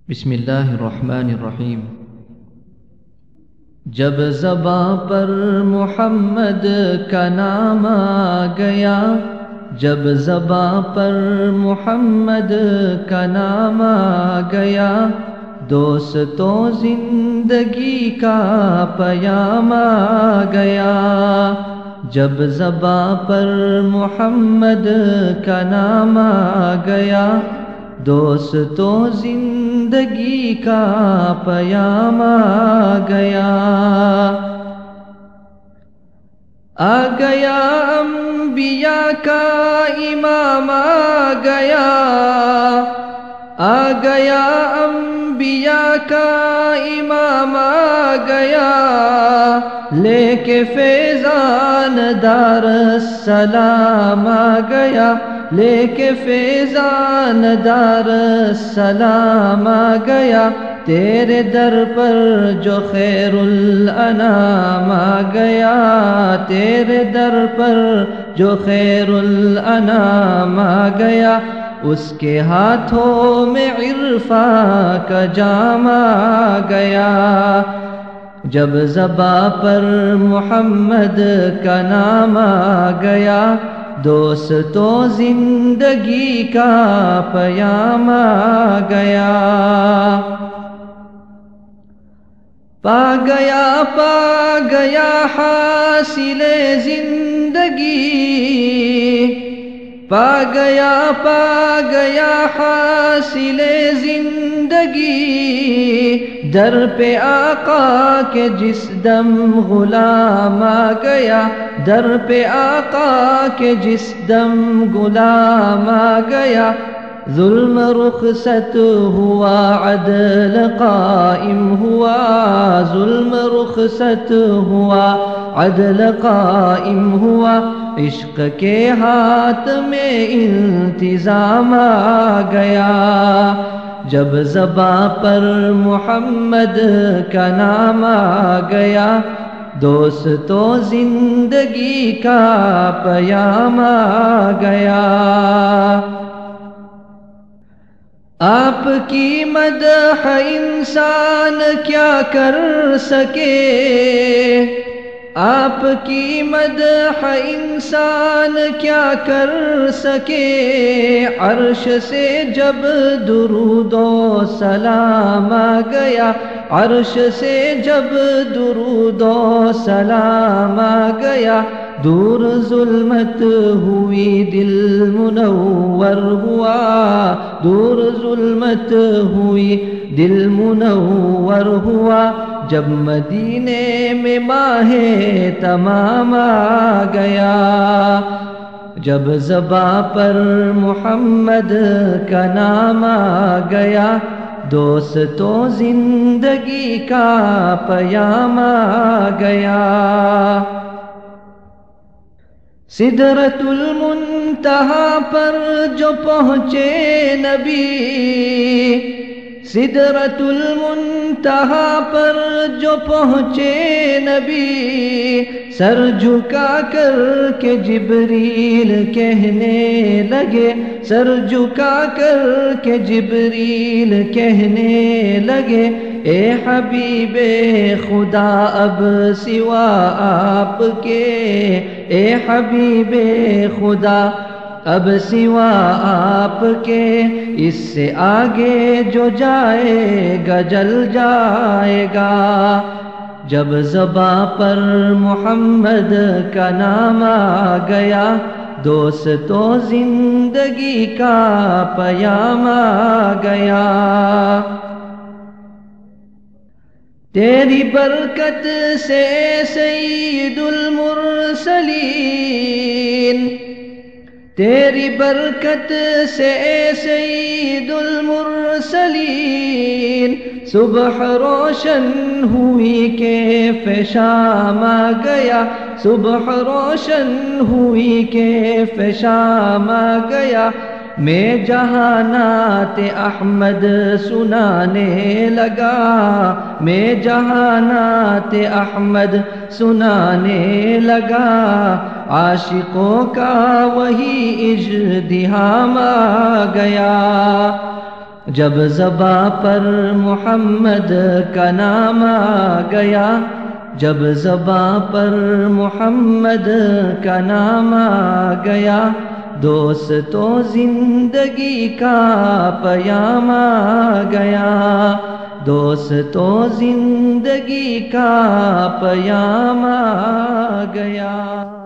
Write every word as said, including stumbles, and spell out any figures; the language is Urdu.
بسم اللہ الرحمن الرحیم۔ جب زباں پر محمد کا نام آ گیا، جب زباں پر محمد کا نام آ گیا، دوستوں زندگی کا پیام آ گیا۔ جب زباں پر محمد کا نام آ گیا، دوستوں زندگی کا پیام آ گیا۔ آ گیا انبیاء کا امام آ گیا، آ گیا انبیاء کا امام آ گیا، لے کے فیضان دار السلام آ گیا، لے کے فیضان دار السلام آ گیا، تیرے در پر جو خیر الانام آ گیا، تیرے در پر جو خیر الانام آ گیا، اس کے ہاتھوں میں عرفاں کا جام آ گیا۔ جب زباں پر محمد کا نام آ گیا، دوستوں زندگی کا پیام آ گیا۔ پا گیا پا گیا حاصل زندگی، پا گیا پا گیا حاصل زندگی، در پہ آقا کے جس دم غلام آ گیا، در پہ آقا کے جس دم غلام آ گیا، ظلم رخصت ہوا عدل قائم ہوا، ظلم رخصت ہوا عدل قائم ہوا، عشق کے ہاتھ میں انتظام آ گیا۔ جب زباں پر محمد کا نام آ گیا، دوستوں زندگی کا پیام آ گیا۔ آپ کی مدح انسان کیا کر سکے، آپ کی مدح انسان کیا کر سکے، عرش سے جب درود و سلام آ گیا، عرش سے جب درود و سلام آ گیا، دور ظلمت ہوئی دل منور ہوا، دور ظلمت ہوئی دل منور ہوا، جب مدینے میں ماہ تمام آ گیا۔ جب زباں پر محمد کا نام آ گیا، دوستوں زندگی کا پیام آ گیا۔ سدرۃ المنتہا پر جو پہنچے نبی، سدرۃ المنتہا پر جو پہنچے نبی، سر جھکا کر کے جبریل کہنے لگے، سر جھکا کر کے جبریل کہنے لگے، اے حبیب خدا اب سوا آپ کے، اے حبیب خدا اب سوا آپ کے، اس سے آگے جو جائے گا جل جائے گا۔ جب زباں پر محمد کا نام آ گیا، دوستوں زندگی کا پیام آ گیا۔ تیری برکت سے سید المرسلین، تیری برکت سے سید المرسلین، صبح روشن ہوئی کیف شام آ گیا، صبح روشن ہوئی کیف شام آ گیا، میں جہانات احمد سنانے لگا، میں جہانات احمد سنانے لگا، عاشقوں کا وہی اجتہام آ گیا۔ جب زباں پر محمد کا نام آ گیا، جب زباں پر محمد کا نام آ گیا، دوستو زندگی کا پیام آ گیا، دوستو زندگی کا پیام آ گیا۔